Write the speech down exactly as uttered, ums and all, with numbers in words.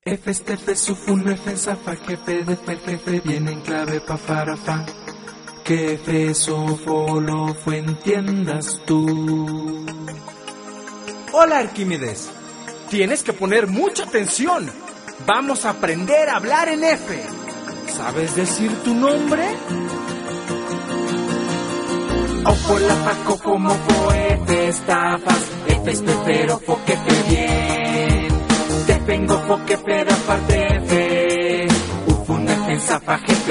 F este F sufun F zafa jefe de fer jefe viene en clave pa farafa. Que F sofo lo fue entiendas tú. Hola Arquímedes, tienes que poner mucha atención. Vamos a aprender a hablar en F. ¿Sabes decir tu nombre? Ofo la paco como F estafas. F es pero fo que fe bien. Te vengo fo que pero aparte F. Ufun F zafa jefe.